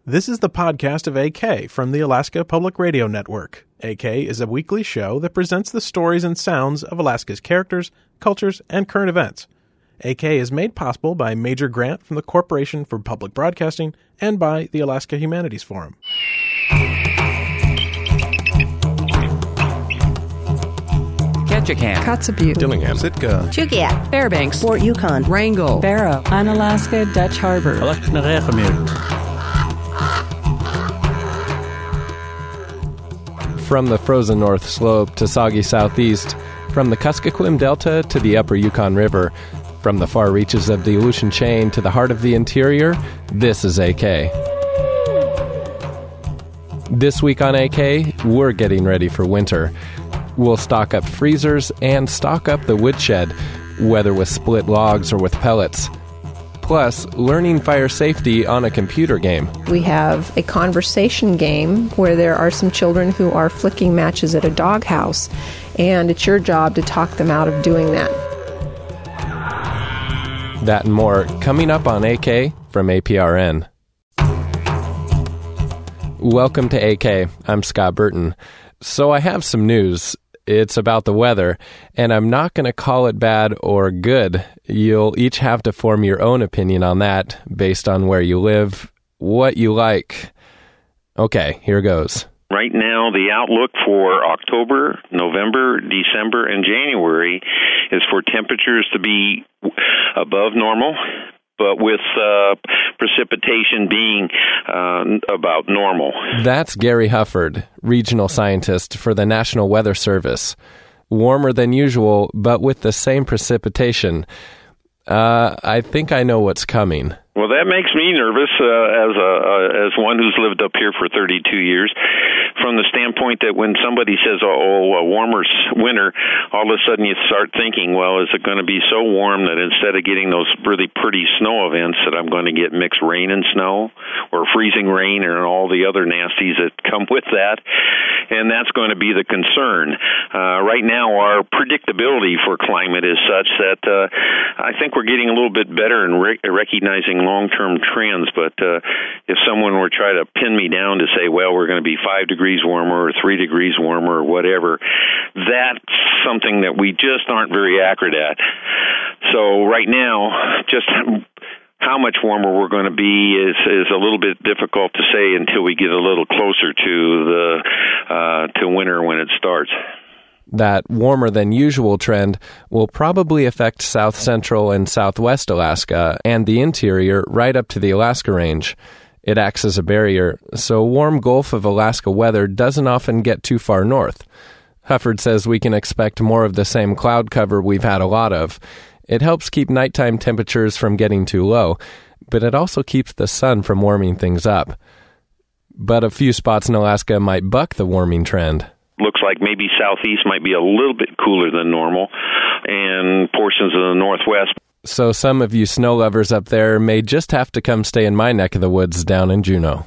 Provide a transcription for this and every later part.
This is the podcast of AK from the Alaska Public Radio Network. AK is a weekly show that presents the stories and sounds of Alaska's characters, cultures, and current events. AK is made possible by a major grant from the Corporation for Public Broadcasting and by the Alaska Humanities Forum. Ketchikan, Kotzebue, Dillingham, Sitka, Chugiak, Fairbanks, Fort Yukon, Wrangell, Barrow, Unalaska, Dutch Harbor. From the frozen North Slope to soggy Southeast, from the Kuskokwim Delta to the Upper Yukon River, from the far reaches of the Aleutian Chain to the heart of the interior, this is AK. This week on AK, we're getting ready for winter. We'll stock up freezers and stock up the woodshed, whether with split logs or with pellets. Plus, learning fire safety on a computer game. We have a conversation game where there are some children who are flicking matches at a doghouse, and it's your job to talk them out of doing that. That and more coming up on AK from APRN. Welcome to AK. I'm Scott Burton. So I have some news. It's about the weather, and I'm not going to call it bad or good. You'll each have to form your own opinion on that based on where you live, what you like. Okay, here goes. Right now, the outlook for October, November, December, and January is for temperatures to be above normal, but with precipitation being about normal. That's Gary Hufford, regional scientist for the National Weather Service. Warmer than usual, but with the same precipitation. I think I know what's coming. Well, that makes me nervous as one who's lived up here for 32 years, from the standpoint that when somebody says, a warmer winter, all of a sudden you start thinking, well, is it going to be so warm that instead of getting those really pretty snow events that I'm going to get mixed rain and snow, or freezing rain, and all the other nasties that come with that? And that's going to be the concern. Right now, our predictability for climate is such that I think we're getting a little bit better in recognizing long-term trends, but if someone were trying to pin me down to say, well, we're going to be 5 degrees warmer or 3 degrees warmer or whatever, that's something that we just aren't very accurate at. So right now, just how much warmer we're going to be is a little bit difficult to say until we get a little closer to winter when it starts. That warmer than usual trend will probably affect south central and southwest Alaska and the interior right up to the Alaska Range. It acts as a barrier, so warm Gulf of Alaska weather doesn't often get too far north. Hufford says we can expect more of the same cloud cover we've had a lot of. It helps keep nighttime temperatures from getting too low, but it also keeps the sun from warming things up. But a few spots in Alaska might buck the warming trend. Looks like maybe southeast might be a little bit cooler than normal, and portions of the northwest. So some of you snow lovers up there may just have to come stay in my neck of the woods down in Juneau.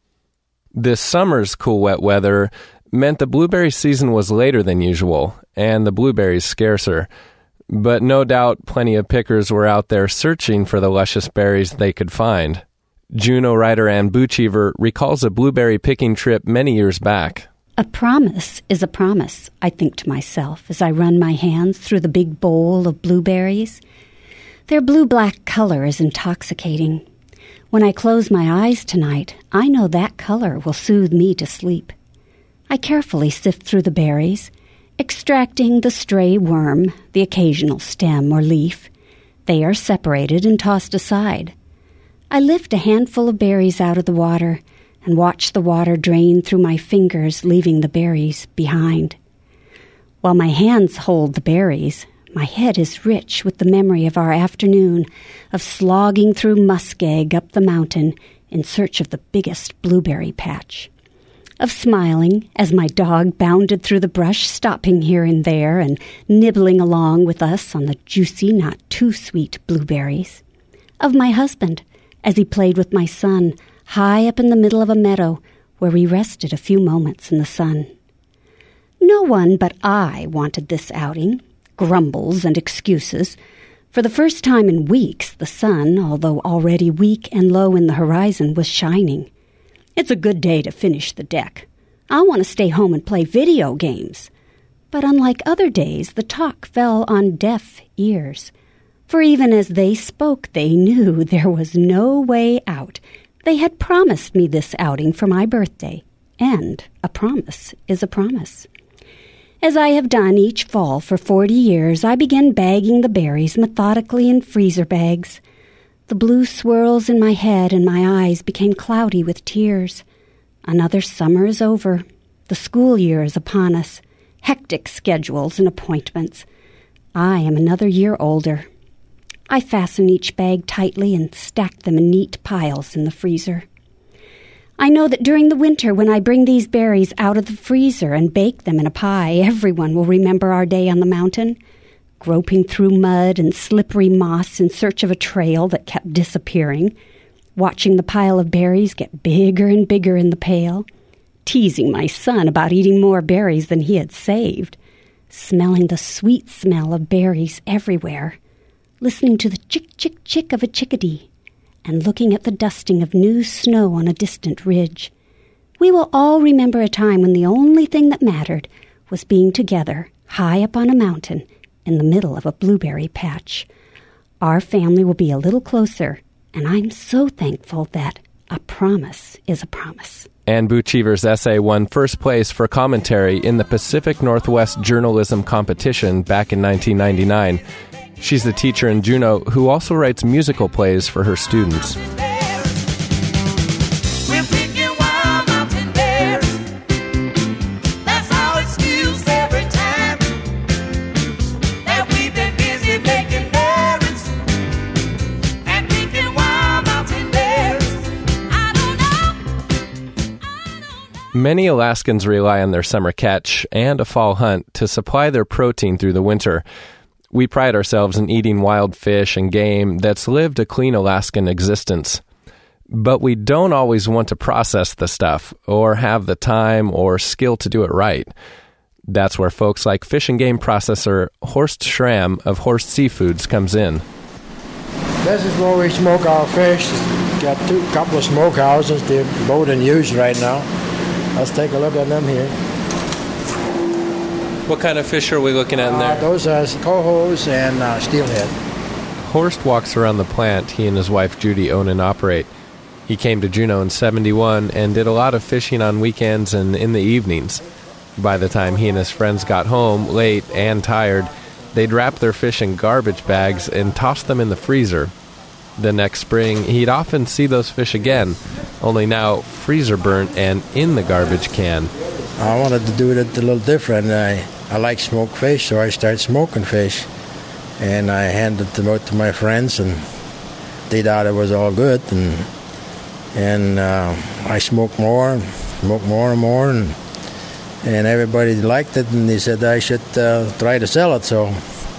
This summer's cool, wet weather meant the blueberry season was later than usual, and the blueberries scarcer. But no doubt plenty of pickers were out there searching for the luscious berries they could find. Juneau writer Ann Bucheever recalls a blueberry picking trip many years back. A promise is a promise, I think to myself as I run my hands through the big bowl of blueberries. Their blue-black color is intoxicating. When I close my eyes tonight, I know that color will soothe me to sleep. I carefully sift through the berries, extracting the stray worm, the occasional stem or leaf. They are separated and tossed aside. I lift a handful of berries out of the water and watch the water drain through my fingers, leaving the berries behind. While my hands hold the berries, my head is rich with the memory of our afternoon of slogging through muskeg up the mountain in search of the biggest blueberry patch, of smiling as my dog bounded through the brush, stopping here and there and nibbling along with us on the juicy, not too sweet blueberries, of my husband as he played with my son high up in the middle of a meadow where we rested a few moments in the sun. No one but I wanted this outing, grumbles and excuses. For the first time in weeks, the sun, although already weak and low in the horizon, was shining. It's a good day to finish the deck. I want to stay home and play video games. But unlike other days, the talk fell on deaf ears. For even as they spoke, they knew there was no way out. They had promised me this outing for my birthday, and a promise is a promise. As I have done each fall for 40 years, I began bagging the berries methodically in freezer bags. The blue swirls in my head and my eyes became cloudy with tears. Another summer is over. The school year is upon us. Hectic schedules and appointments. I am another year older. I fasten each bag tightly and stack them in neat piles in the freezer. I know that during the winter, when I bring these berries out of the freezer and bake them in a pie, everyone will remember our day on the mountain, groping through mud and slippery moss in search of a trail that kept disappearing, watching the pile of berries get bigger and bigger in the pail, teasing my son about eating more berries than he had saved, smelling the sweet smell of berries everywhere, listening to the chick-chick-chick of a chickadee, and looking at the dusting of new snow on a distant ridge. We will all remember a time when the only thing that mattered was being together, high up on a mountain, in the middle of a blueberry patch. Our family will be a little closer, and I'm so thankful that a promise is a promise. Ann Bucheever's essay won first place for commentary in the Pacific Northwest Journalism Competition back in 1999. She's the teacher in Juneau who also writes musical plays for her students. Many Alaskans rely on their summer catch and a fall hunt to supply their protein through the winter. We pride ourselves in eating wild fish and game that's lived a clean Alaskan existence. But we don't always want to process the stuff or have the time or skill to do it right. That's where folks like fish and game processor Horst Schramm of Horst Seafoods comes in. This is where we smoke our fish. Got couple of smokehouses they're both in use right now. Let's take a look at them here. What kind of fish are we looking at in there? Those are cohos and steelhead. Horst walks around the plant he and his wife Judy own and operate. He came to Juneau in 1971 and did a lot of fishing on weekends and in the evenings. By the time he and his friends got home, late and tired, they'd wrap their fish in garbage bags and toss them in the freezer. The next spring, he'd often see those fish again, only now freezer burnt and in the garbage can. I wanted to do it a little different. I like smoked fish, so I started smoking fish. And I handed them out to my friends, and they thought it was all good. And I smoked more and more, and everybody liked it, and they said I should try to sell it. So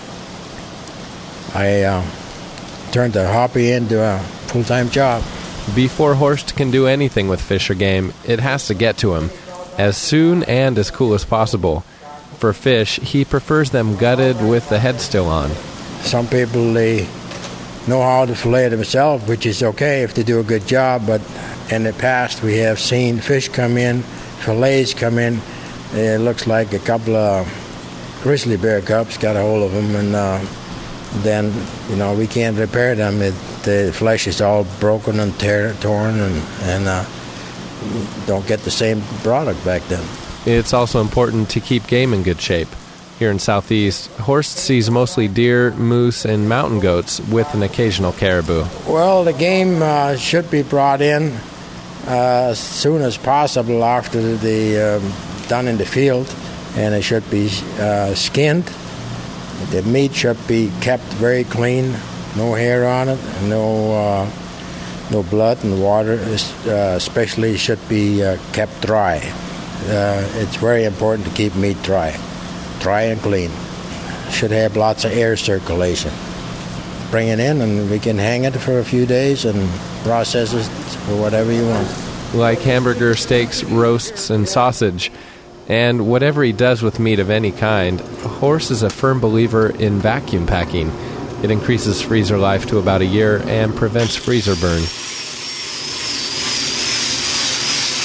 I turned the hobby into a full-time job. Before Horst can do anything with fish or game, it has to get to him, as soon and as cool as possible. For fish, he prefers them gutted with the head still on. Some people, they know how to fillet themselves, which is okay if they do a good job, but in the past we have seen fish come in, fillets come in. It looks like a couple of grizzly bear cubs got a hold of them, and then, we can't repair them. The flesh is all broken and torn, and don't get the same product back then. It's also important to keep game in good shape. Here in Southeast, Horst sees mostly deer, moose, and mountain goats with an occasional caribou. Well, the game should be brought in as soon as possible after the done in the field, and it should be skinned. The meat should be kept very clean, no hair on it, no blood, and water especially should be kept dry. It's very important to keep meat dry and clean. Should have lots of air circulation. Bring it in and we can hang it for a few days and process it for whatever you want. Like hamburger, steaks, roasts, and sausage. And whatever he does with meat of any kind, Horst is a firm believer in vacuum packing. It increases freezer life to about a year and prevents freezer burn.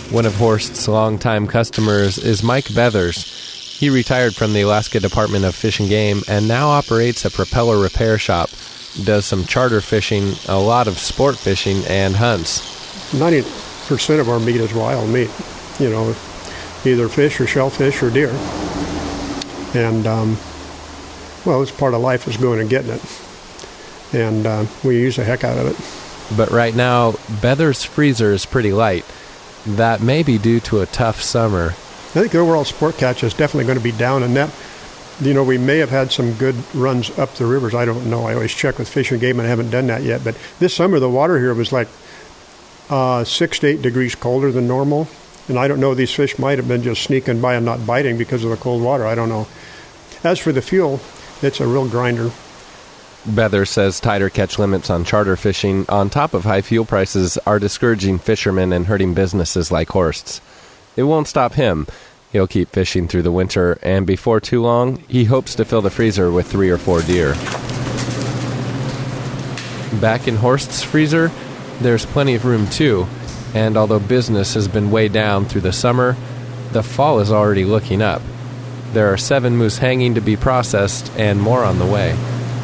One of Horst's longtime customers is Mike Bethers. He retired from the Alaska Department of Fish and Game and now operates a propeller repair shop, does some charter fishing, a lot of sport fishing, and hunts. 90% of our meat is wild meat, either fish or shellfish or deer. And, it's part of life is going and getting it. And we use the heck out of it. But right now, Bethers' freezer is pretty light. That may be due to a tough summer. I think the overall sport catch is definitely going to be down, and that, we may have had some good runs up the rivers. I don't know. I always check with Fish and Game, and I haven't done that yet. But this summer, the water here was like 6 to 8 degrees colder than normal. And I don't know, these fish might have been just sneaking by and not biting because of the cold water. I don't know. As for the fuel, it's a real grinder. Bethers says tighter catch limits on charter fishing, on top of high fuel prices, are discouraging fishermen and hurting businesses like Horst's. It won't stop him. He'll keep fishing through the winter, and before too long, he hopes to fill the freezer with 3 or 4 deer. Back in Horst's freezer, there's plenty of room too, and although business has been way down through the summer, the fall is already looking up. There are 7 moose hanging to be processed, and more on the way.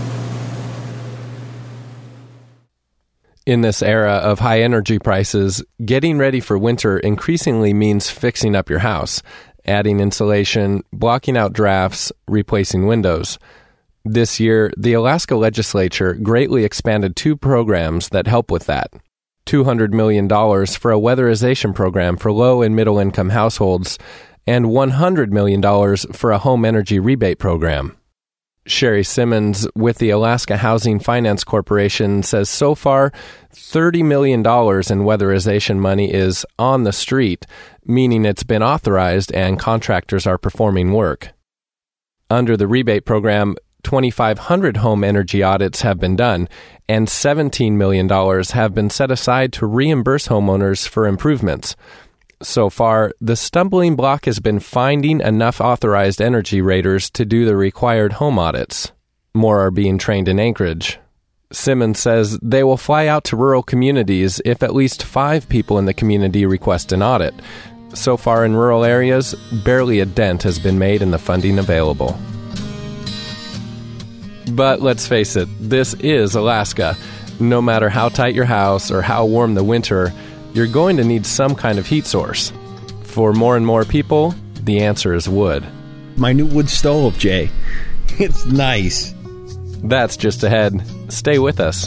In this era of high energy prices, getting ready for winter increasingly means fixing up your house, adding insulation, blocking out drafts, replacing windows. This year, the Alaska legislature greatly expanded 2 programs that help with that. $200 million for a weatherization program for low and middle income households, and $100 million for a home energy rebate program. Sherry Simmons with the Alaska Housing Finance Corporation says so far, $30 million in weatherization money is on the street, meaning it's been authorized and contractors are performing work. Under the rebate program, 2,500 home energy audits have been done, and $17 million have been set aside to reimburse homeowners for improvements. So far, the stumbling block has been finding enough authorized energy raters to do the required home audits. More are being trained in Anchorage. Simmons says they will fly out to rural communities if at least 5 people in the community request an audit. So far in rural areas, barely a dent has been made in the funding available. But let's face it, this is Alaska. No matter how tight your house or how warm the winter, you're going to need some kind of heat source. For more and more people, the answer is wood. My new wood stove, Jay. It's nice. That's just ahead. Stay with us.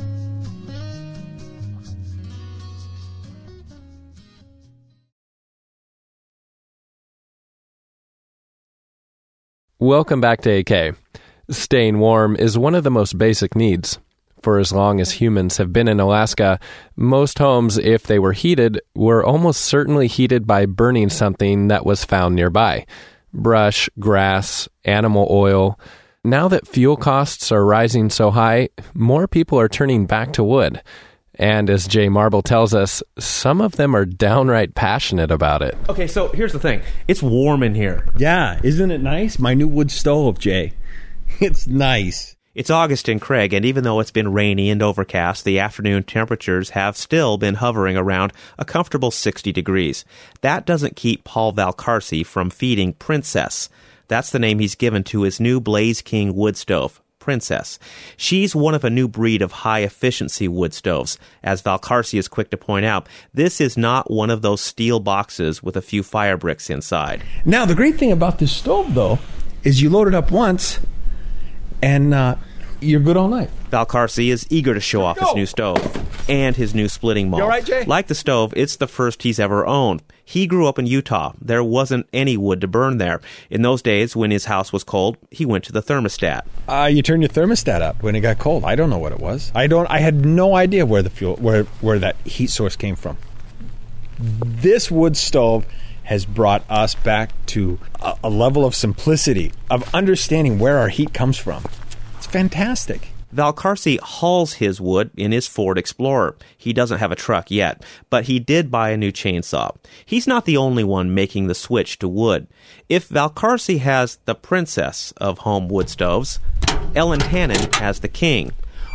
Welcome back to AK. Staying warm is one of the most basic needs. For as long as humans have been in Alaska, most homes, if they were heated, were almost certainly heated by burning something that was found nearby. Brush, grass, animal oil. Now that fuel costs are rising so high, more people are turning back to wood. And as Jay Marble tells us, some of them are downright passionate about it. Okay, so here's the thing. It's warm in here. Yeah, isn't it nice? My new wood stove, Jay. It's nice. It's August in Craig, and even though it's been rainy and overcast, the afternoon temperatures have still been hovering around a comfortable 60 degrees. That doesn't keep Paul Valcarce from feeding Princess. That's the name he's given to his new Blaze King wood stove, Princess. She's one of a new breed of high-efficiency wood stoves. As Valcarce is quick to point out, this is not one of those steel boxes with a few fire bricks inside. Now, the great thing about this stove, though, is you load it up once, and you're good all night. Valcarce is eager to show off his new stove and his new splitting maul. You all right, Jay? Like the stove, it's the first he's ever owned. He grew up in Utah. There wasn't any wood to burn there. In those days, when his house was cold, he went to the thermostat. You turned your thermostat up when it got cold. I don't know what it was. I had no idea where the fuel, where that heat source came from. This wood stove has brought us back to a level of simplicity, of understanding where our heat comes from. It's fantastic. Valcarce hauls his wood in his Ford Explorer. He doesn't have a truck yet, but he did buy a new chainsaw. He's not the only one making the switch to wood. If Valcarce has the princess of home wood stoves, Ellen Hannon has the king.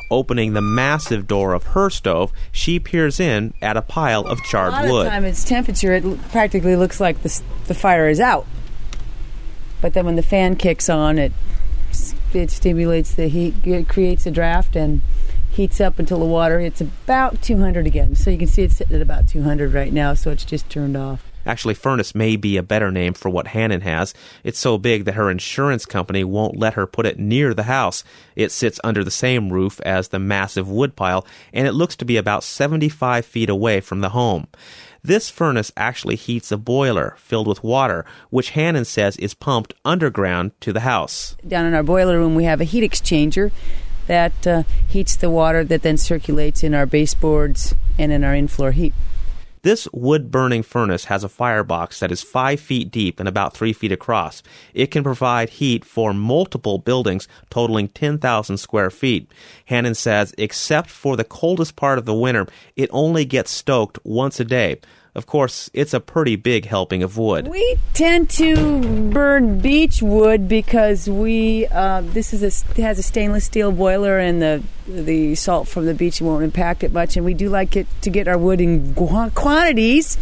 Opening the massive door of her stove, she peers in at a pile of charred wood. A lot of time its temperature, it practically looks like the fire is out. But then when the fan kicks on, it stimulates the heat, it creates a draft and heats up until the water hits about 200 again. So you can see it's sitting at about 200 right now, so it's just turned off. Actually, furnace may be a better name for what Hannon has. It's so big that her insurance company won't let her put it near the house. It sits under the same roof as the massive woodpile, and it looks to be about 75 feet away from the home. This furnace actually heats a boiler filled with water, which Hannon says is pumped underground to the house. Down in our boiler room, we have a heat exchanger that heats the water that then circulates in our baseboards and in our in-floor heat. This wood-burning furnace has a firebox that is 5 feet deep and about 3 feet across. It can provide heat for multiple buildings totaling 10,000 square feet. Hannon says except for the coldest part of the winter, it only gets stoked once a day. Of course, it's a pretty big helping of wood. We tend to burn beech wood because this has a stainless steel boiler, and the salt from the beech won't impact it much. And we do like it to get our wood in quantities,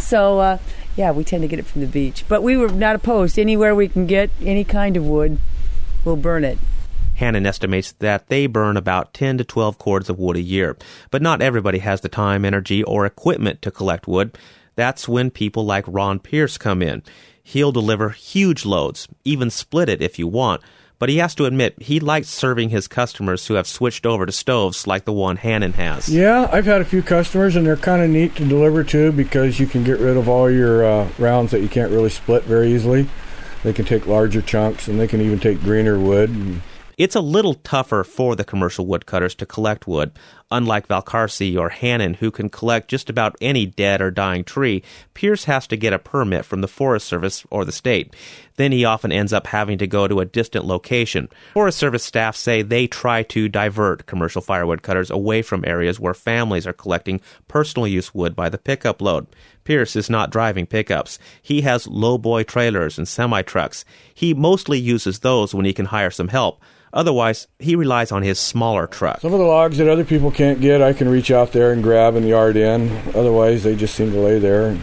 so we tend to get it from the beech. But we were not opposed. Anywhere we can get any kind of wood, we'll burn it. Hannon estimates that they burn about 10 to 12 cords of wood a year. But not everybody has the time, energy, or equipment to collect wood. That's when people like Ron Pierce come in. He'll deliver huge loads, even split it if you want. But he has to admit he likes serving his customers who have switched over to stoves like the one Hannon has. Yeah, I've had a few customers, and they're kind of neat to deliver to because you can get rid of all your rounds that you can't really split very easily. They can take larger chunks, and they can even take greener wood. It's a little tougher for the commercial woodcutters to collect wood. Unlike Valcarce or Hannon, who can collect just about any dead or dying tree, Pierce has to get a permit from the Forest Service or the state. Then he often ends up having to go to a distant location. Forest Service staff say they try to divert commercial firewood cutters away from areas where families are collecting personal use wood by the pickup load. Pierce is not driving pickups. He has lowboy trailers and semi-trucks. He mostly uses those when he can hire some help. Otherwise, he relies on his smaller truck. Some of the logs that other people can't get, I can reach out there and grab in the yard end. Otherwise, they just seem to lay there,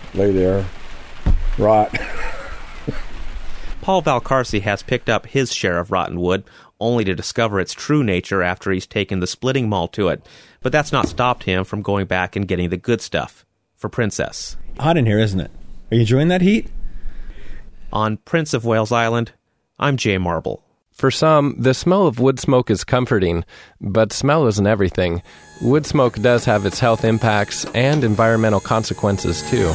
rot. Paul Valcarce has picked up his share of rotten wood, only to discover its true nature after he's taken the splitting maul to it. But that's not stopped him from going back and getting the good stuff for Princess. Hot in here, isn't it? Are you enjoying that heat? On Prince of Wales Island, I'm Jay Marble. For some, the smell of wood smoke is comforting, but smell isn't everything. Wood smoke does have its health impacts and environmental consequences, too.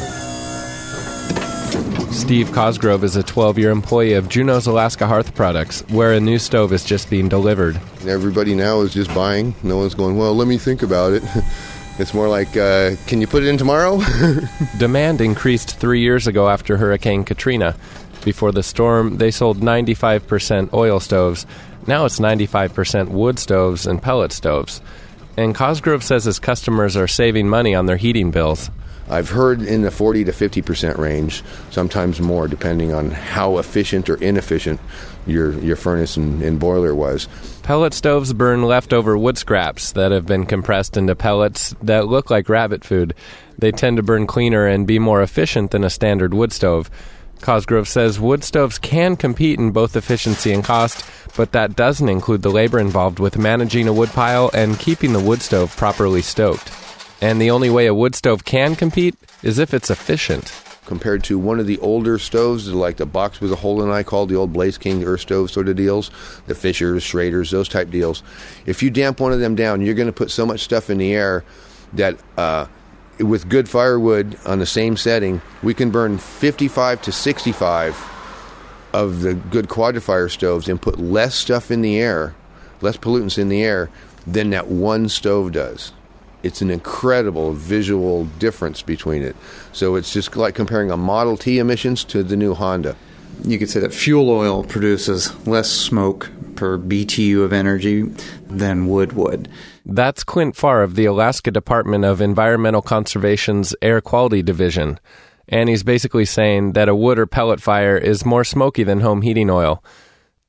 Steve Cosgrove is a 12-year employee of Juneau's Alaska Hearth Products, where a new stove is just being delivered. Everybody now is just buying. No one's going, well, let me think about it. It's more like, can you put it in tomorrow? Demand increased 3 years ago after Hurricane Katrina. Before the storm, they sold 95% oil stoves. Now it's 95% wood stoves and pellet stoves. And Cosgrove says his customers are saving money on their heating bills. I've heard in the 40 to 50% range, sometimes more, depending on how efficient or inefficient your furnace and boiler was. Pellet stoves burn leftover wood scraps that have been compressed into pellets that look like rabbit food. They tend to burn cleaner and be more efficient than a standard wood stove. Cosgrove says wood stoves can compete in both efficiency and cost, but that doesn't include the labor involved with managing a wood pile and keeping the wood stove properly stoked. And the only way a wood stove can compete is if it's efficient. Compared to one of the older stoves, like the box with a hole in it, I called the old Blaze King Earth stove sort of deals, the Fishers, Schraders, those type deals. If you damp one of them down, you're going to put so much stuff in the air that with good firewood on the same setting, we can burn 55 to 65 of the good quadrifire stoves and put less stuff in the air, less pollutants in the air than that one stove does. It's an incredible visual difference between it. So it's just like comparing a Model T emissions to the new Honda. You could say that fuel oil produces less smoke per BTU of energy than wood would. That's Clint Farr of the Alaska Department of Environmental Conservation's Air Quality Division. And he's basically saying that a wood or pellet fire is more smoky than home heating oil.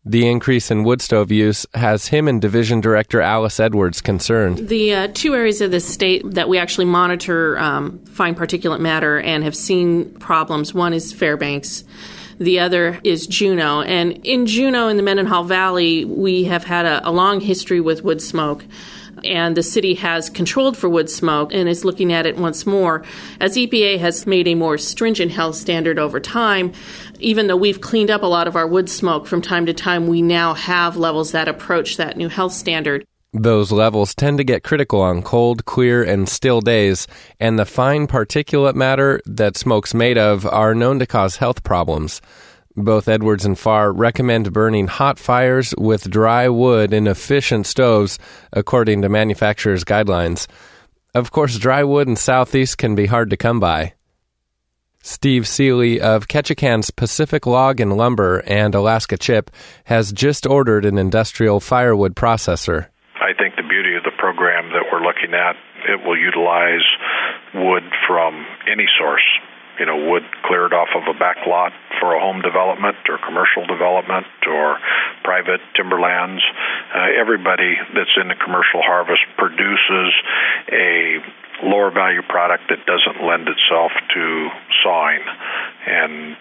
The increase in wood stove use has him and Division Director Alice Edwards concerned. The two areas of the state that we actually monitor fine particulate matter and have seen problems, one is Fairbanks. The other is Juneau. And in Juneau, in the Mendenhall Valley, we have had a long history with wood smoke. And the city has controlled for wood smoke and is looking at it once more. As EPA has made a more stringent health standard over time, even though we've cleaned up a lot of our wood smoke from time to time, we now have levels that approach that new health standard. Those levels tend to get critical on cold, clear, and still days, and the fine particulate matter that smoke's made of are known to cause health problems. Both Edwards and Farr recommend burning hot fires with dry wood in efficient stoves, according to manufacturers' guidelines. Of course, dry wood in Southeast can be hard to come by. Steve Seeley of Ketchikan's Pacific Log and Lumber and Alaska Chip has just ordered an industrial firewood processor. I think the beauty of the program that we're looking at, it will utilize wood from any source. Wood cleared off of a back lot for a home development or commercial development or private timberlands. Everybody that's in the commercial harvest produces a lower value product that doesn't lend itself to sawing. And,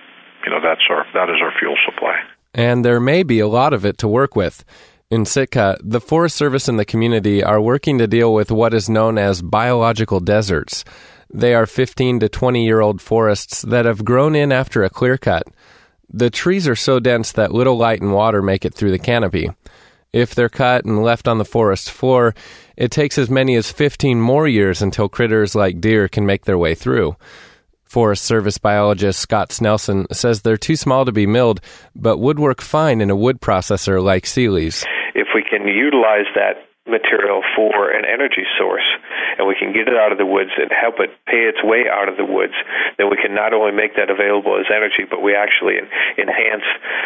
that is our fuel supply. And there may be a lot of it to work with. In Sitka, the Forest Service and the community are working to deal with what is known as biological deserts. They are 15 to 20-year-old forests that have grown in after a clear cut. The trees are so dense that little light and water make it through the canopy. If they're cut and left on the forest floor, it takes as many as 15 more years until critters like deer can make their way through. Forest Service biologist Scott Snelson says they're too small to be milled, but would work fine in a wood processor like Seeley's. If we can utilize that material for an energy source, and we can get it out of the woods and help it pay its way out of the woods, then we can not only make that available as energy, but we actually enhance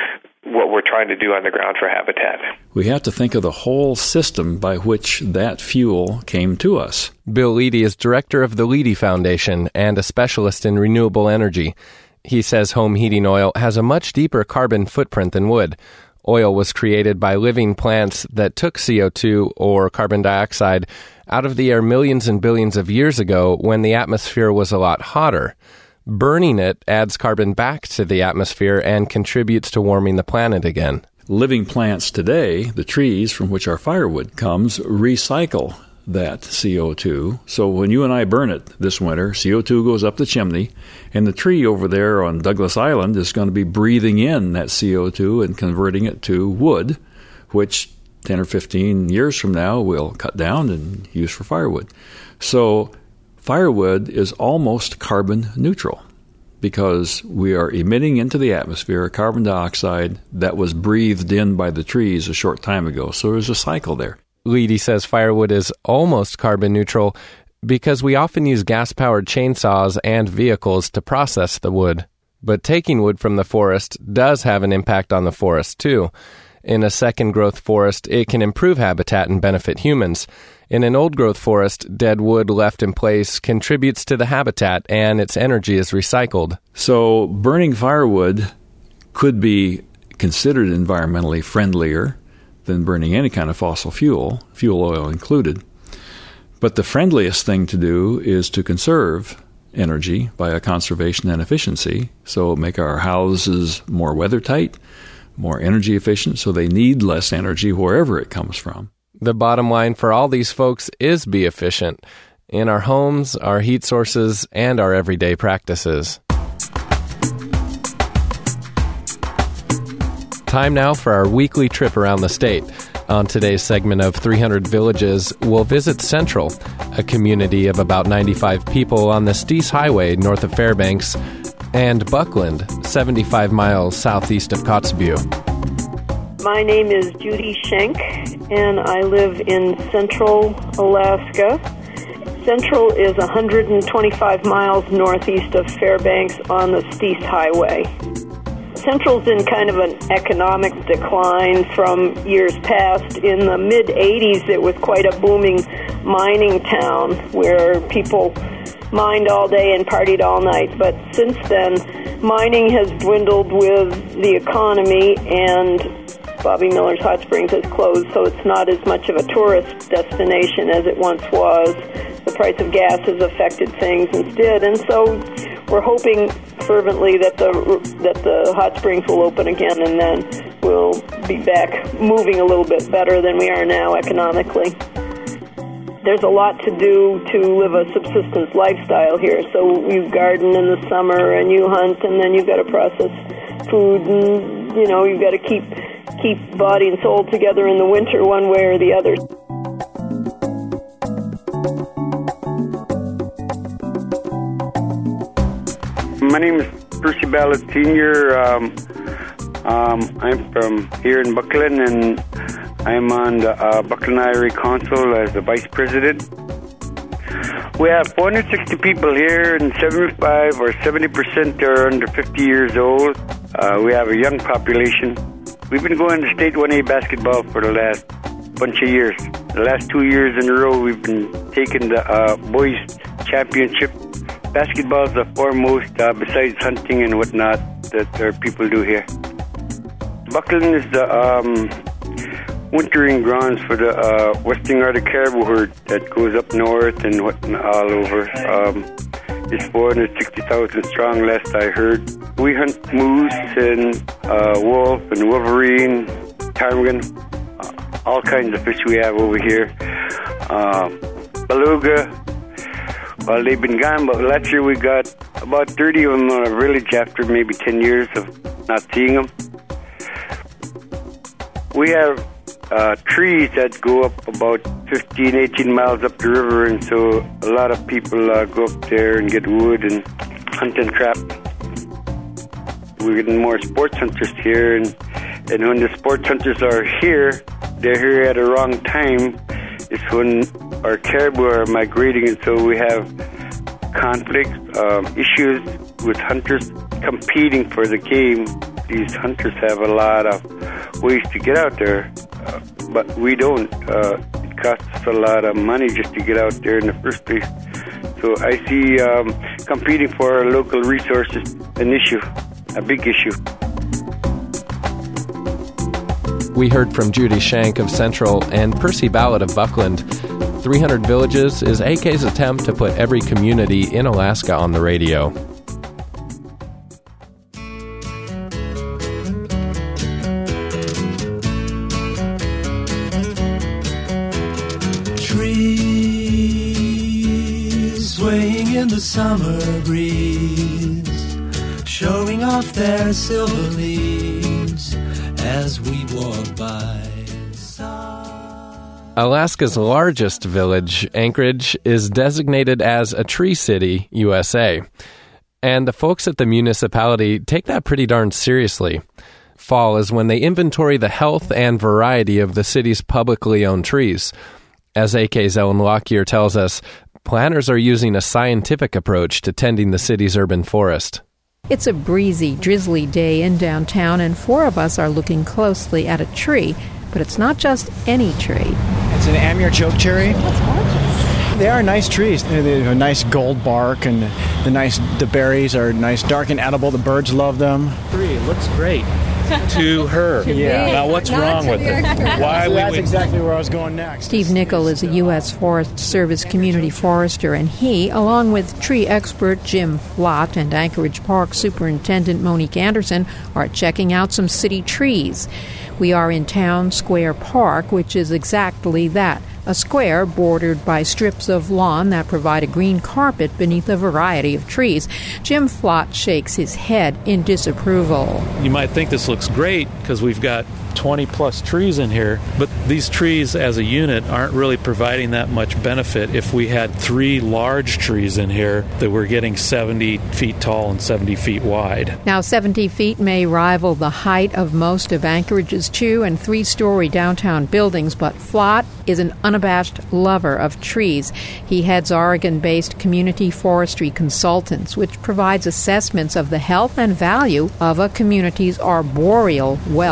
what we're trying to do on the ground for habitat. We have to think of the whole system by which that fuel came to us. Bill Leedy is director of the Leedy Foundation and a specialist in renewable energy. He says home heating oil has a much deeper carbon footprint than wood. Oil was created by living plants that took CO2, or carbon dioxide, out of the air millions and billions of years ago when the atmosphere was a lot hotter. Burning it adds carbon back to the atmosphere and contributes to warming the planet again. Living plants today, the trees from which our firewood comes, recycle that CO2. So when you and I burn it this winter, CO2 goes up the chimney, and the tree over there on Douglas Island is going to be breathing in that CO2 and converting it to wood, which 10 or 15 years from now we'll cut down and use for firewood. So firewood is almost carbon neutral because we are emitting into the atmosphere carbon dioxide that was breathed in by the trees a short time ago. So there's a cycle there. Leedy says firewood is almost carbon neutral because we often use gas-powered chainsaws and vehicles to process the wood. But taking wood from the forest does have an impact on the forest, too. In a second-growth forest, it can improve habitat and benefit humans. In an old-growth forest, dead wood left in place contributes to the habitat, and its energy is recycled. So burning firewood could be considered environmentally friendlier than burning any kind of fossil fuel oil included. But the friendliest thing to do is to conserve energy via conservation and efficiency, so make our houses more weather-tight, more energy efficient, so they need less energy wherever it comes from. The bottom line for all these folks is be efficient in our homes, our heat sources, and our everyday practices. Time now for our weekly trip around the state. On today's segment of 300 Villages, we'll visit Central, a community of about 95 people on the Steese Highway north of Fairbanks, and Buckland, 75 miles southeast of Kotzebue. My name is Judy Schenk, and I live in Central, Alaska. Central is 125 miles northeast of Fairbanks on the Steese Highway. Central's in kind of an economic decline from years past. In the mid-'80s, it was quite a booming mining town where people mined all day and partied all night. But since then, mining has dwindled with the economy, and Bobby Miller's Hot Springs has closed, so it's not as much of a tourist destination as it once was. The price of gas has affected things instead, and so we're hoping fervently that the hot springs will open again, and then we'll be back moving a little bit better than we are now economically. There's a lot to do to live a subsistence lifestyle here. So you garden in the summer and you hunt, and then you've got to process food, and you've got to keep body and soul together in the winter one way or the other. My name is Percy Ballard Sr. I'm from here in Buckland, and I'm on the Buckland IRA Council as the Vice President. We have 460 people here, and 75 or 70% are under 50 years old. We have a young population. We've been going to State 1A basketball for the last bunch of years. The last 2 years in a row, we've been taking the boys' championship. Basketball is the foremost, besides hunting and whatnot, that our people do here. Buckland is the wintering grounds for the western Arctic caribou herd that goes up north and all over. It's 460,000 strong, last I heard. We hunt moose and wolf and wolverine, ptarmigan, all kinds of fish we have over here. Beluga. Well, they've been gone, but last year we got about 30 of them on a village after maybe 10 years of not seeing them. We have trees that go up about 15, 18 miles up the river, and so a lot of people go up there and get wood and hunt and trap. We're getting more sports hunters here, and when the sports hunters are here, they're here at the wrong time. It's when our caribou are migrating, and so we have conflicts, issues with hunters competing for the game. These hunters have a lot of ways to get out there, but we don't. It costs us a lot of money just to get out there in the first place. So I see competing for our local resources an issue, a big issue. We heard from Judy Shank of Central and Percy Ballard of Buckland. 300 Villages is AK's attempt to put every community in Alaska on the radio. Trees swaying in the summer breeze, showing off their silver leaves as we walk by. Alaska's largest village, Anchorage, is designated as a Tree City, USA. And the folks at the municipality take that pretty darn seriously. Fall is when they inventory the health and variety of the city's publicly owned trees. As AK's Ellen Lockyer tells us, planners are using a scientific approach to tending the city's urban forest. It's a breezy, drizzly day in downtown, and four of us are looking closely at a tree. But it's not just any tree. It's an Amur chokecherry. That's gorgeous. They are nice trees. They have a nice gold bark, and the berries are nice, dark and edible. The birds love them. Tree looks great to her. Yeah. Now what's wrong with it? Why? That's exactly where I was going next. Steve Nickel is a U.S. Forest Service community forester, and he, along with tree expert Jim Flott and Anchorage Park Superintendent Monique Anderson, are checking out some city trees. We are in Town Square Park, which is exactly that, a square bordered by strips of lawn that provide a green carpet beneath a variety of trees. Jim Flott shakes his head in disapproval. You might think this looks great because we've got 20-plus trees in here, but these trees as a unit aren't really providing that much benefit. If we had 3 large trees in here that were getting 70 feet tall and 70 feet wide. Now, 70 feet may rival the height of most of Anchorage's 2- and 3-story downtown buildings, but Flott is an unabashed lover of trees. He heads Oregon-based Community Forestry Consultants, which provides assessments of the health and value of a community's arboreal wealth.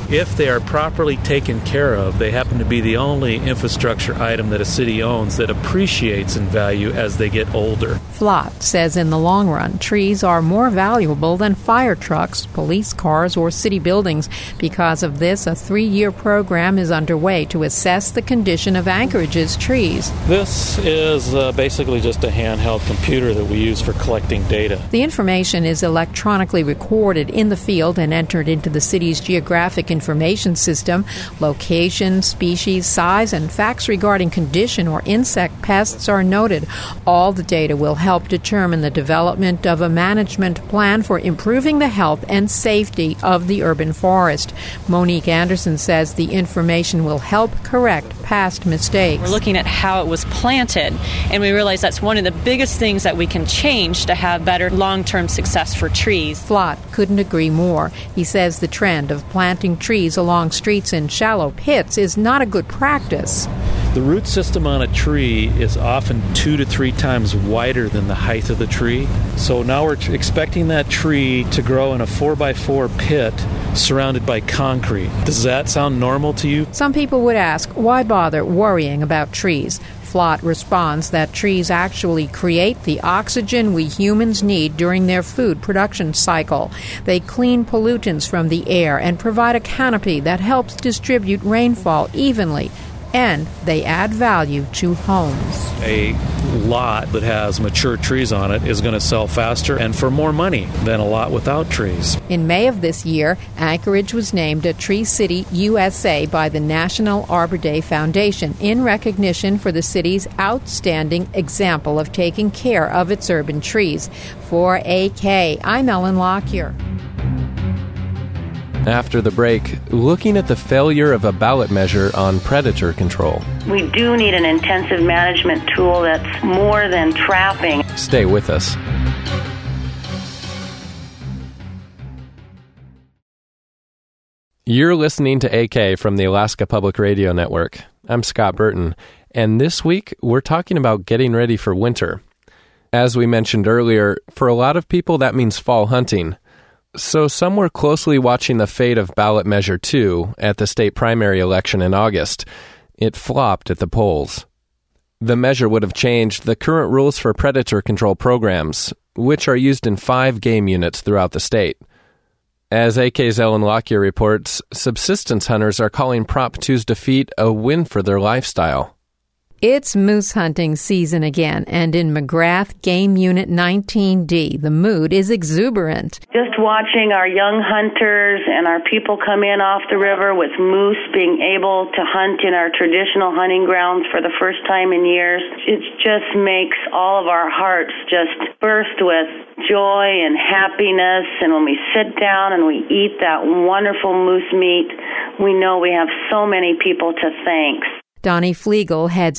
If they are properly taken care of, they happen to be the only infrastructure item that a city owns that appreciates in value as they get older. Flott says in the long run, trees are more valuable than fire trucks, police cars, or city buildings. Because of this, a 3-year program is underway to assess the condition of Anchorage's trees. This is basically just a handheld computer that we use for collecting data. The information is electronically recorded in the field and entered into the city's geographic information system. Location, species, size, and facts regarding condition or insect pests are noted. All the data will help determine the development of a management plan for improving the health and safety of the urban forest. Monique Anderson says the information will help correct past mistakes. We're looking at how it was planted, and we realize that's one of the biggest things that we can change to have better long-term success for trees. Flott couldn't agree more. He says the trend of planting trees along streets in shallow pits is not a good practice. The root system on a tree is often 2 to 3 times wider than the height of the tree. So now we're expecting that tree to grow in a 4x4 pit surrounded by concrete. Does that sound normal to you? Some people would ask, why bother worrying about trees? Flott responds that trees actually create the oxygen we humans need during their food production cycle. They clean pollutants from the air and provide a canopy that helps distribute rainfall evenly. And they add value to homes. A lot that has mature trees on it is going to sell faster and for more money than a lot without trees. In May of this year, Anchorage was named a Tree City USA by the National Arbor Day Foundation in recognition for the city's outstanding example of taking care of its urban trees. For AK, I'm Ellen Lockyer. After the break, looking at the failure of a ballot measure on predator control. We do need an intensive management tool that's more than trapping. Stay with us. You're listening to AK from the Alaska Public Radio Network. I'm Scott Burton, and this week we're talking about getting ready for winter. As we mentioned earlier, for a lot of people that means fall hunting. So some were closely watching the fate of ballot measure 2 at the state primary election in August. It flopped at the polls. The measure would have changed the current rules for predator control programs, which are used in 5 game units throughout the state. As AK's Ellen Lockyer reports, subsistence hunters are calling Prop 2's defeat a win for their lifestyle. It's moose hunting season again, and in McGrath Game Unit 19D, the mood is exuberant. Just watching our young hunters and our people come in off the river with moose being able to hunt in our traditional hunting grounds for the first time in years, it just makes all of our hearts just burst with joy and happiness. And when we sit down and we eat that wonderful moose meat, we know we have so many people to thank. Donnie Flegel heads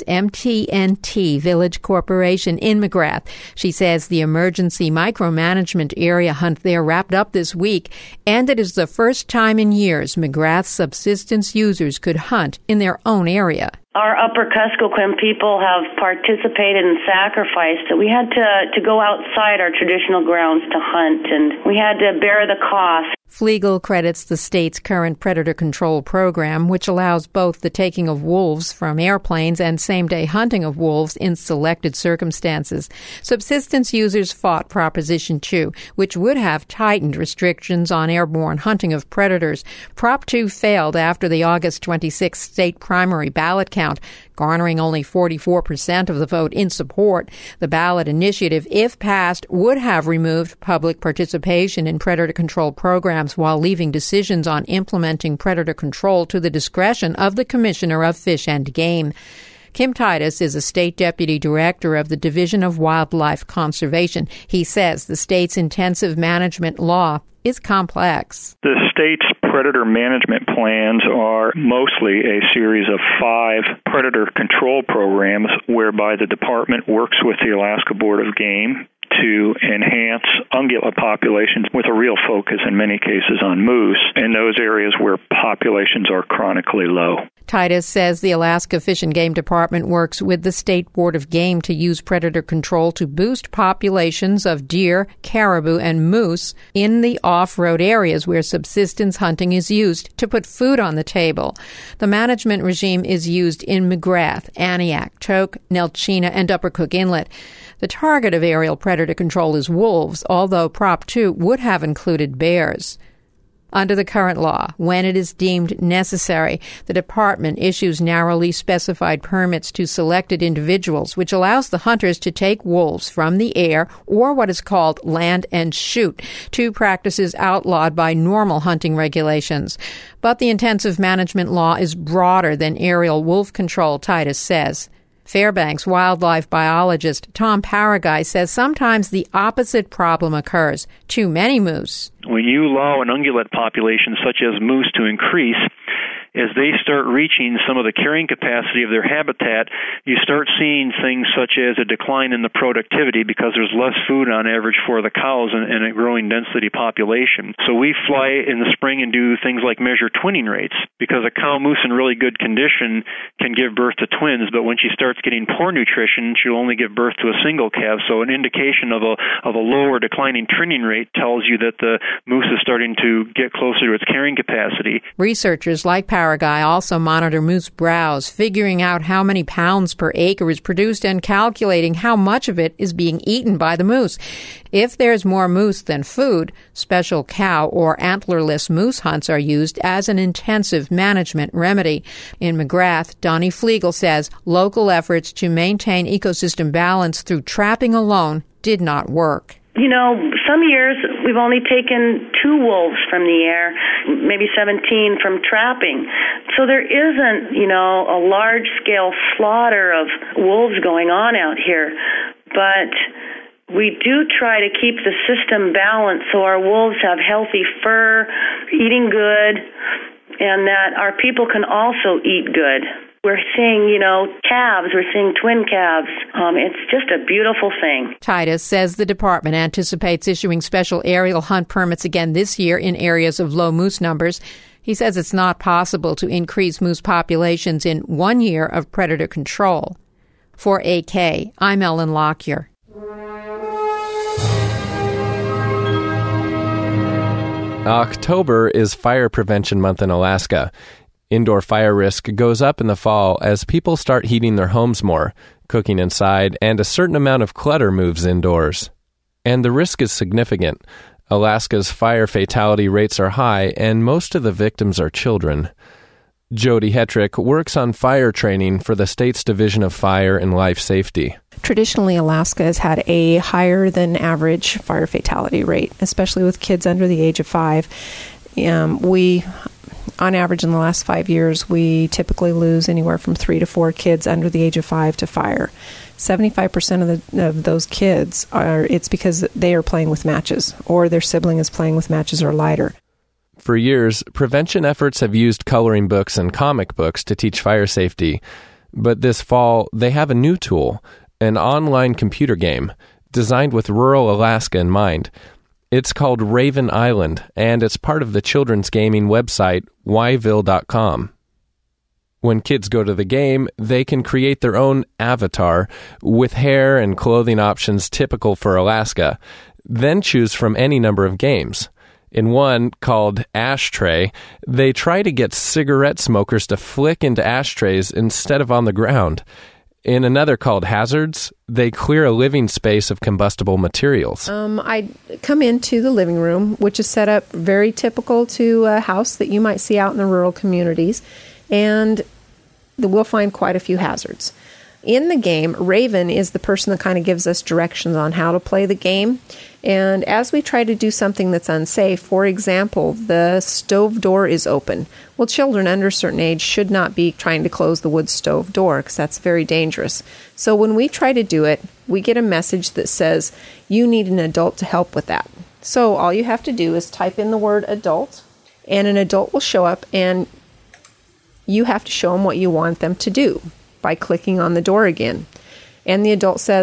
MTNT Village Corporation in McGrath. She says the emergency micromanagement area hunt there wrapped up this week, and it is the first time in years McGrath subsistence users could hunt in their own area. Our Upper Kuskokwim people have participated and sacrificed. We had to go outside our traditional grounds to hunt, and we had to bear the cost. Flegel credits the state's current predator control program, which allows both the taking of wolves from airplanes and same-day hunting of wolves in selected circumstances. Subsistence users fought Proposition 2, which would have tightened restrictions on airborne hunting of predators. Prop 2 failed after the August 26th state primary ballot count, garnering only 44% of the vote in support. The ballot initiative, if passed, would have removed public participation in predator control programs while leaving decisions on implementing predator control to the discretion of the Commissioner of Fish and Game. Kim Titus is a state deputy director of the Division of Wildlife Conservation. He says the state's intensive management law is complex. The state's predator management plans are mostly a series of 5 predator control programs whereby the department works with the Alaska Board of Game to enhance ungulate populations with a real focus in many cases on moose in those areas where populations are chronically low. Titus says the Alaska Fish and Game Department works with the State Board of Game to use predator control to boost populations of deer, caribou, and moose in the off-road areas where subsistence hunting is used to put food on the table. The management regime is used in McGrath, Aniak, Choke, Nelchina, and Upper Cook Inlet. The target of aerial predator control is wolves, although Prop 2 would have included bears. Under the current law, when it is deemed necessary, the department issues narrowly specified permits to selected individuals, which allows the hunters to take wolves from the air or what is called land and shoot, two practices outlawed by normal hunting regulations. But the intensive management law is broader than aerial wolf control, Titus says. Fairbanks wildlife biologist Tom Paraguay says sometimes the opposite problem occurs: too many moose. When you allow an ungulate population such as moose to increase, as they start reaching some of the carrying capacity of their habitat, you start seeing things such as a decline in the productivity because there's less food on average for the cows in a growing density population. So we fly in the spring and do things like measure twinning rates, because a cow moose in really good condition can give birth to twins, but when she starts getting poor nutrition, she'll only give birth to a single calf. So an indication of a lower declining twinning rate tells you that the moose is starting to get closer to its carrying capacity. Researchers like Paraguay also monitor moose browse, figuring out how many pounds per acre is produced and calculating how much of it is being eaten by the moose. If there's more moose than food, special cow or antlerless moose hunts are used as an intensive management remedy. In McGrath, Donnie Flegel says local efforts to maintain ecosystem balance through trapping alone did not work. You know, some years we've only taken 2 wolves from the air, maybe 17 from trapping. So there isn't, a large-scale slaughter of wolves going on out here. But we do try to keep the system balanced so our wolves have healthy fur, eating good, and that our people can also eat good. We're seeing, calves. We're seeing twin calves. It's just a beautiful thing. Titus says the department anticipates issuing special aerial hunt permits again this year in areas of low moose numbers. He says it's not possible to increase moose populations in 1 year of predator control. For AK, I'm Ellen Lockyer. October is Fire Prevention Month in Alaska. Indoor fire risk goes up in the fall as people start heating their homes more, cooking inside, and a certain amount of clutter moves indoors. And the risk is significant. Alaska's fire fatality rates are high, and most of the victims are children. Jody Hetrick works on fire training for the state's Division of Fire and Life Safety. Traditionally, Alaska has had a higher than average fire fatality rate, especially with kids under the age of 5. On average, in the last 5 years, we typically lose anywhere from 3 to 4 kids under the age of 5 to fire. 75% of those kids it's because they are playing with matches, or their sibling is playing with matches or lighter. For years, prevention efforts have used coloring books and comic books to teach fire safety. But this fall, they have a new tool, an online computer game, designed with rural Alaska in mind. It's called Raven Island, and it's part of the children's gaming website, Yville.com. When kids go to the game, they can create their own avatar with hair and clothing options typical for Alaska, then choose from any number of games. In one, called Ashtray, they try to get cigarette smokers to flick into ashtrays instead of on the ground. In another called Hazards, they clear a living space of combustible materials. I come into the living room, which is set up very typical to a house that you might see out in the rural communities, and we'll find quite a few hazards. In the game, Raven is the person that kind of gives us directions on how to play the game. And as we try to do something that's unsafe, for example, the stove door is open. Well, children under a certain age should not be trying to close the wood stove door because that's very dangerous. So when we try to do it, we get a message that says, you need an adult to help with that. So all you have to do is type in the word adult, and an adult will show up, and you have to show them what you want them to do by clicking on the door again. And the adult says,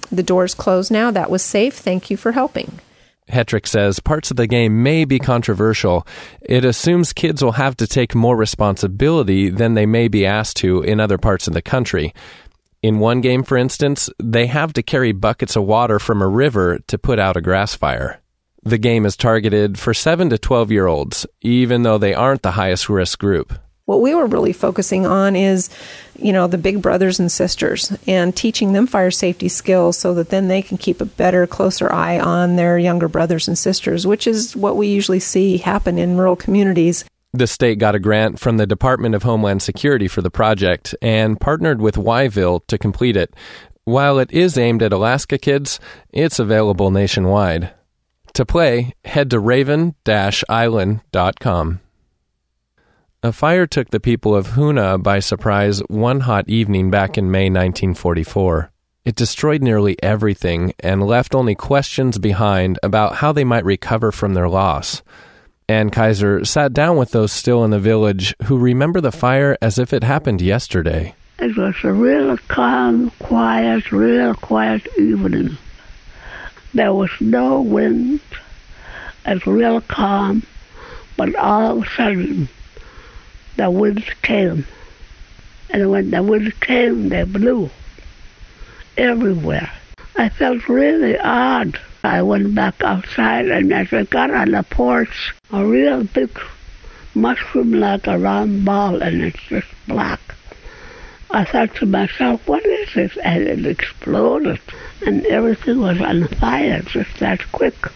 The door's closed now. That was safe. Thank you for helping. Hetrick says parts of the game may be controversial. It assumes kids will have to take more responsibility than they may be asked to in other parts of the country. In one game, for instance, they have to carry buckets of water from a river to put out a grass fire. The game is targeted for 7 to 12-year-olds, even though they aren't the highest risk group. What we were really focusing on is, the big brothers and sisters and teaching them fire safety skills so that then they can keep a better, closer eye on their younger brothers and sisters, which is what we usually see happen in rural communities. The state got a grant from the Department of Homeland Security for the project and partnered with Yville to complete it. While it is aimed at Alaska kids, it's available nationwide. To play, head to raven-island.com. A fire took the people of Hoonah by surprise one hot evening back in May 1944. It destroyed nearly everything and left only questions behind about how they might recover from their loss. Ann Kaiser sat down with those still in the village who remember the fire as if it happened yesterday. It was a real calm, quiet evening. There was no wind. It was real calm, but all of a sudden, the winds came. And when the winds came, they blew everywhere. I felt really odd. I went back outside, and as I got on the porch, a real big mushroom like a round ball, and it's just black. I thought to myself, what is this? And it exploded, and everything was on fire just that quick.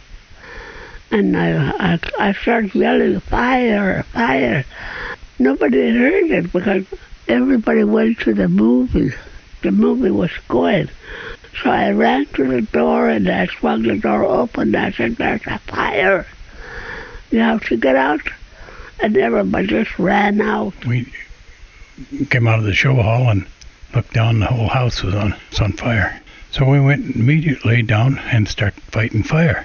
And I started yelling, fire, fire. Nobody heard it because everybody went to the movie. The movie was going. So I ran to the door and I swung the door open. I said, there's a fire. You have to get out. And everybody just ran out. We came out of the show hall and looked down. The whole house was on fire. So we went immediately down and started fighting fire.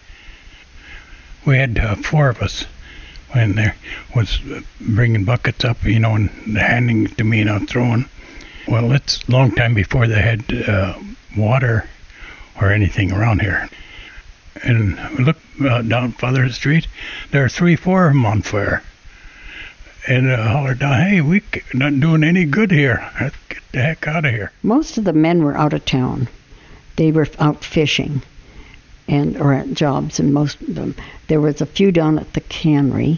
We had 4 of us when there was bringing buckets up, and handing it to me and I was throwing. Well, it's a long time before they had water or anything around here. And we looked down Father Street, there are 3-4 of them on fire. And hollered down, hey, we're not doing any good here. Let's get the heck out of here. Most of the men were out of town. They were out fishing or at jobs, and most of them. There was a few down at the cannery.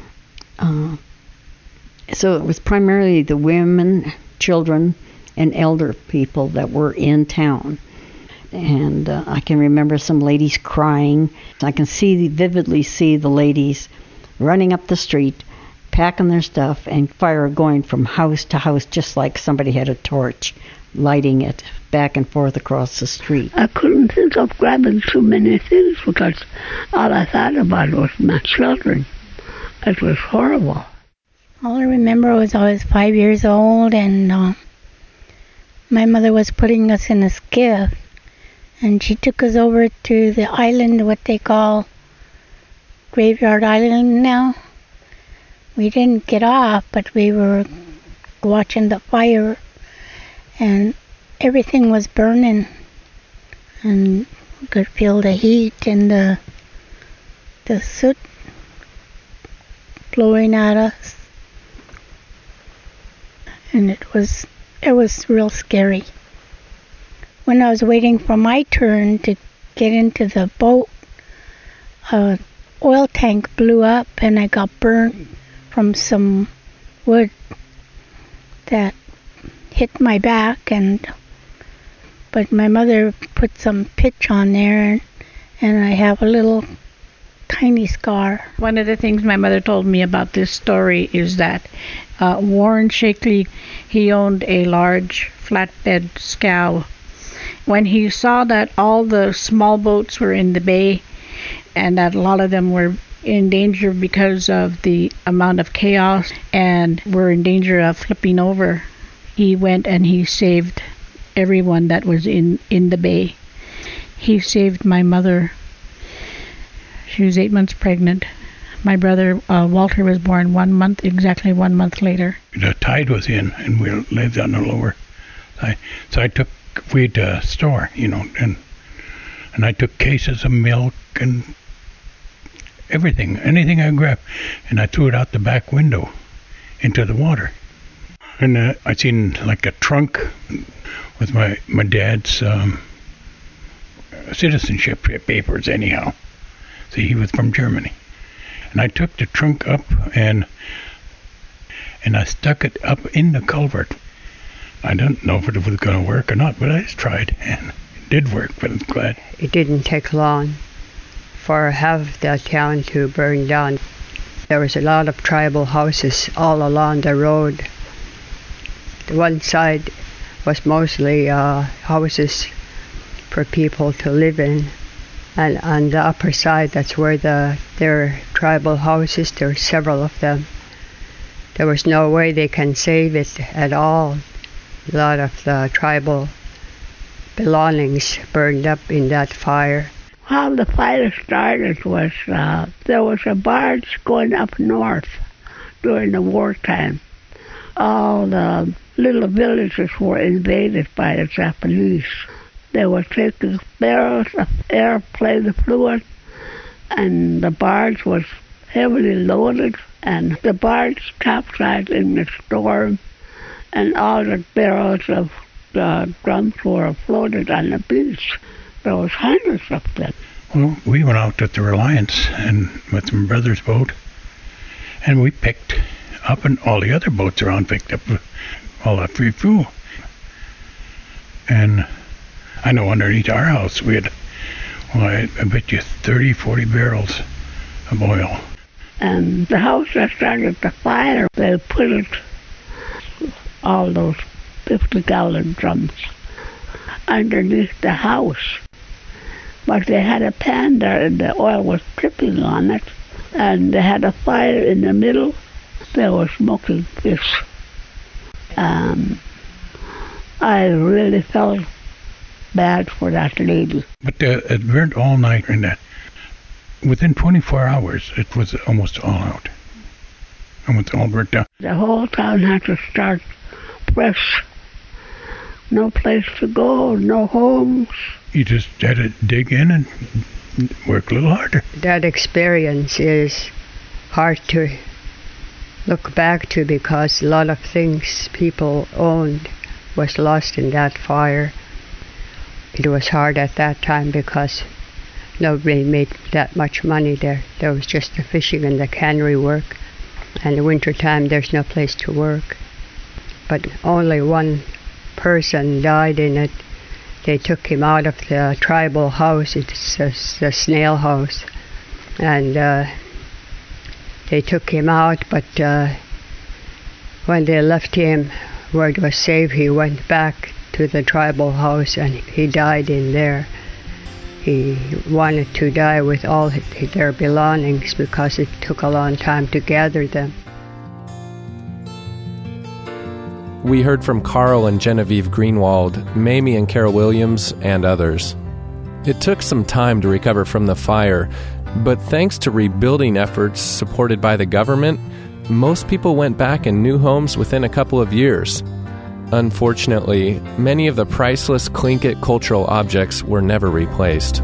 So it was primarily the women, children, and elder people that were in town. And I can remember some ladies crying. I can vividly see the ladies running up the street, packing their stuff, and fire going from house to house just like somebody had a torch, lighting it back and forth across the street. I couldn't think of grabbing too many things because all I thought about was my children. It was horrible. All I remember was I was 5 years old, and my mother was putting us in a skiff, and she took us over to the island, what they call Graveyard Island now. We didn't get off, but we were watching the fire, and everything was burning, and we could feel the heat and the soot blowing at us, and it was real scary. When I was waiting for my turn to get into the boat, a oil tank blew up, and I got burnt from some wood that hit my back, but my mother put some pitch on there, and I have a little tiny scar. One of the things my mother told me about this story is that Warren Shakely, he owned a large flatbed scow. When he saw that all the small boats were in the bay and that a lot of them were in danger because of the amount of chaos and were in danger of flipping over, he went and he saved everyone that was in the bay. He saved my mother. She was 8 months pregnant. My brother, Walter, was born exactly 1 month later. The tide was in, and we lived on the lower side. So I took we'd store, and I took cases of milk and everything, anything I grabbed, and I threw it out the back window into the water. And I seen like a trunk with my dad's citizenship papers anyhow. See, he was from Germany. And I took the trunk up and I stuck it up in the culvert. I don't know if it was going to work or not, but I just tried, and it did work, but I'm glad. It didn't take long for half the town to burn down. There was a lot of tribal houses all along the road. The one side was mostly houses for people to live in, and on the upper side, that's where there are tribal houses. There were several of them. There was no way they can save it at all. A lot of the tribal belongings burned up in that fire. How the fire started was there was a barge going up north during the wartime. All the little villages were invaded by the Japanese. They were taking barrels of airplane fluid, and the barge was heavily loaded, and the barge capsized in the storm, and all the barrels of drums were floated on the beach. There was hundreds of them. Well, we went out at the Reliance and with my brother's boat, and we picked up, and all the other boats around picked up all that free fuel. And I know underneath our house we had, I bet you 30, 40 barrels of oil. And the house that started the fire, they put it, all those 50-gallon drums, underneath the house. But they had a pan there, and the oil was dripping on it, and they had a fire in the middle. They were smoking fish. I really felt bad for that lady. But it burned all night, and within 24 hours, it was almost all out. Almost all burnt down. The whole town had to start fresh. No place to go, no homes. You just had to dig in and work a little harder. That experience is hard to look back to because a lot of things people owned was lost in that fire. It was hard at that time because nobody made that much money there. There was just the fishing and the cannery work. And in the wintertime, there's no place to work. But only one person died in it. They took him out of the tribal house. It's the snail house. And they took him out, but when they left him where it was safe, he went back to the tribal house and he died in there. He wanted to die with all their belongings because it took a long time to gather them. We heard from Carl and Genevieve Greenwald, Mamie and Carol Williams, and others. It took some time to recover from the fire, but thanks to rebuilding efforts supported by the government, most people went back in new homes within a couple of years. Unfortunately, many of the priceless Tlingit cultural objects were never replaced.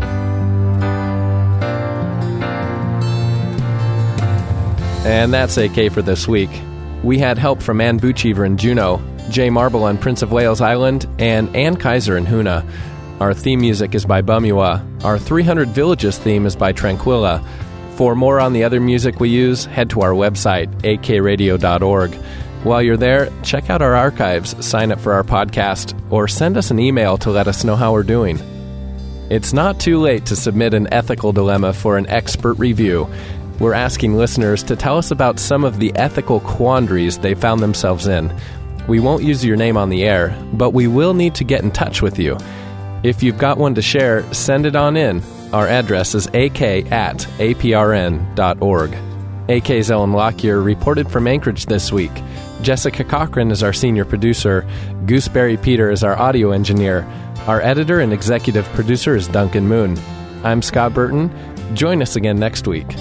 And that's AK for this week. We had help from Ann Buchever in Juneau, Jay Marble on Prince of Wales Island, and Ann Kaiser in Hoonah. Our theme music is by Bumua. Our 300 Villages theme is by Tranquilla. For more on the other music we use, head to our website, akradio.org. While you're there, check out our archives, sign up for our podcast, or send us an email to let us know how we're doing. It's not too late to submit an ethical dilemma for an expert review. We're asking listeners to tell us about some of the ethical quandaries they found themselves in. We won't use your name on the air, but we will need to get in touch with you. If you've got one to share, send it on in. Our address is ak@aprn.org. AK's Ellen Lockyer reported from Anchorage this week. Jessica Cochran is our senior producer. Gooseberry Peter is our audio engineer. Our editor and executive producer is Duncan Moon. I'm Scott Burton. Join us again next week.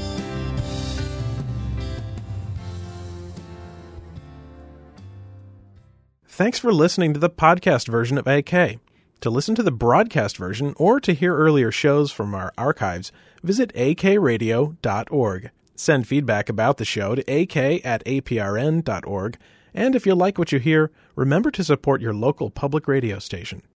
Thanks for listening to the podcast version of AK. To listen to the broadcast version or to hear earlier shows from our archives, visit akradio.org. Send feedback about the show to ak@aprn.org. And if you like what you hear, remember to support your local public radio station.